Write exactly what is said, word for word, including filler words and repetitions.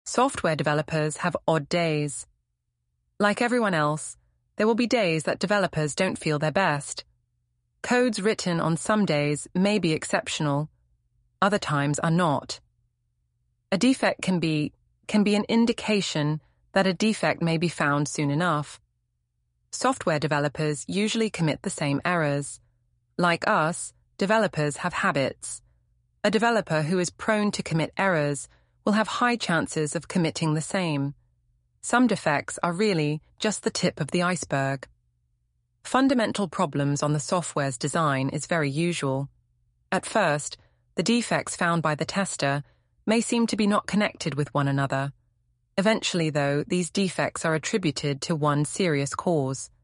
Software developers have odd days. Like everyone else, there will be days that developers don't feel their best. Codes written on some days may be exceptional, other times are not. A defect can be, can be an indication that a defect may be found soon enough. Software developers usually commit the same errors. Like us, developers have habits. A developer who is prone to commit errors will have high chances of committing the same. Some defects are really just the tip of the iceberg. Fundamental problems on the software's design is very usual. At first, the defects found by the tester may seem to be not connected with one another. Eventually, though, these defects are attributed to one serious cause.